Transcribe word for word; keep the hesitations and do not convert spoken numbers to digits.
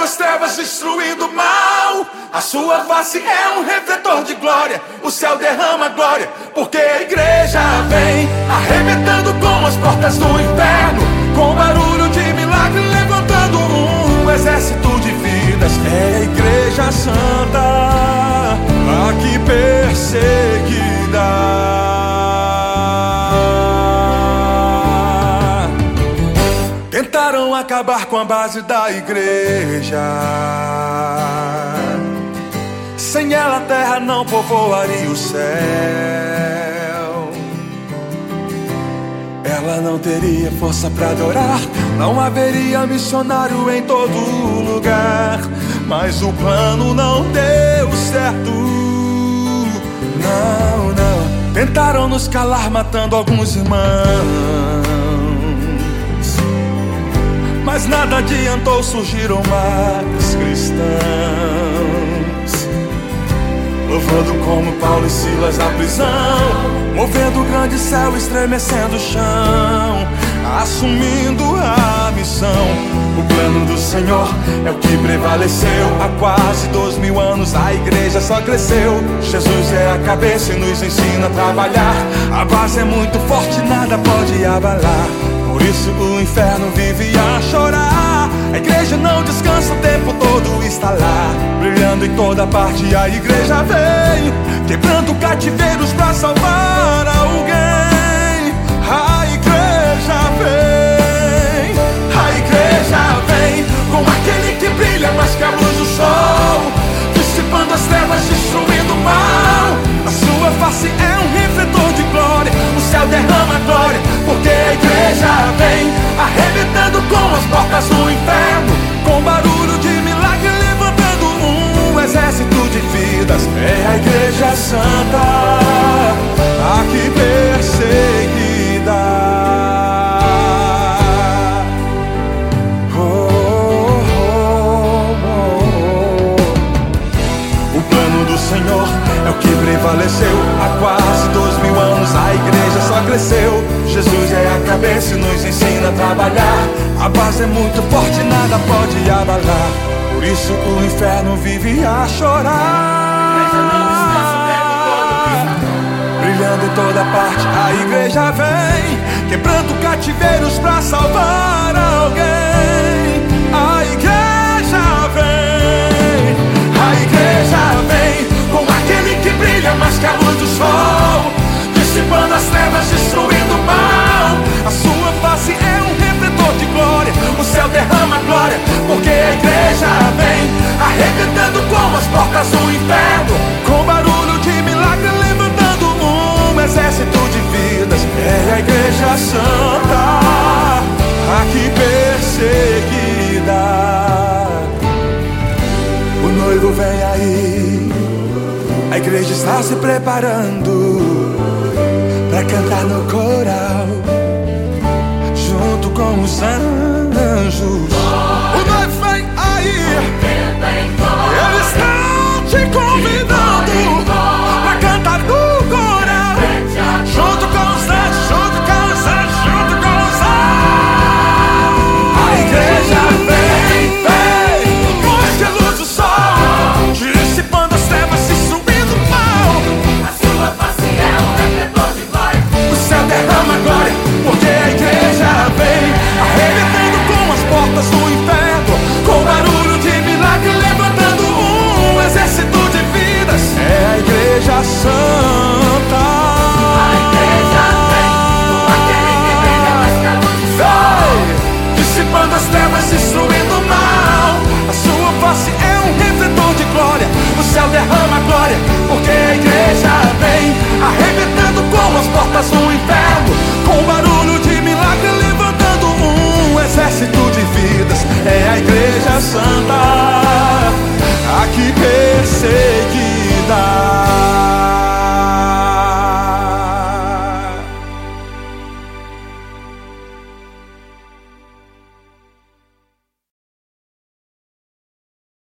dissipando as trevas, destruindo o mal. A sua face é um refletor de glória, o céu derrama glória, porque a igreja vem arrebentando com as portas do inferno, com barulho de milagre, levantando um exército de vidas. É a igreja santa, aqui perseguida. Tentaram acabar com a base da igreja. Sem ela a terra não povoaria o céu. Ela não teria força pra adorar, não haveria missionário em todo lugar. Mas o plano não deu certo. Não, não. Tentaram nos calar matando alguns irmãos, mas nada adiantou, surgiram mais cristãos, louvando como Paulo e Silas na prisão, movendo o grande céu, estremecendo o chão, assumindo a missão. O plano do Senhor é o que prevaleceu. Há quase dois mil anos a igreja só cresceu. Jesus é a cabeça e nos ensina a trabalhar. A base é muito forte, nada pode abalar. Por isso o inferno vive a chorar. A igreja não descansa, o tempo todo está lá, brilhando em toda parte. A igreja vem quebrando cativeiros pra salvar alguém. A igreja vem, a igreja vem com aquele que brilha mais que a luz do sol, dissipando as trevas, destruindo o mal. A sua face é um refletor de glória, o céu derrama glória, porque a igreja vem arrebentando com as portas do inferno, com barulho de milagre, levantando um exército de vidas. É a igreja santa, aqui perseguida. Oh, oh, oh, oh. O plano do Senhor é o que prevaleceu. Há quase dois mil anos a igreja só cresceu. Jesus é a cabeça e nos ensina a trabalhar. A base é muito forte, nada pode abalar. Por isso o inferno vive a chorar. Brilhando em toda parte, a igreja vem quebrando cativeiros pra salvar alguém. A igreja vem, a igreja vem com aquele que brilha mais que a luz do sol, dissipando as trevas, destruindo o mal. A sua face é um refletor de glória, o céu derrama glória, porque a igreja vem arrebentando com as portas do inferno, com barulho de milagre, levantando um exército de vidas. É a igreja santa, aqui perseguida. O noivo vem aí, a igreja está se preparando pra cantar no coral, junto com os anjos.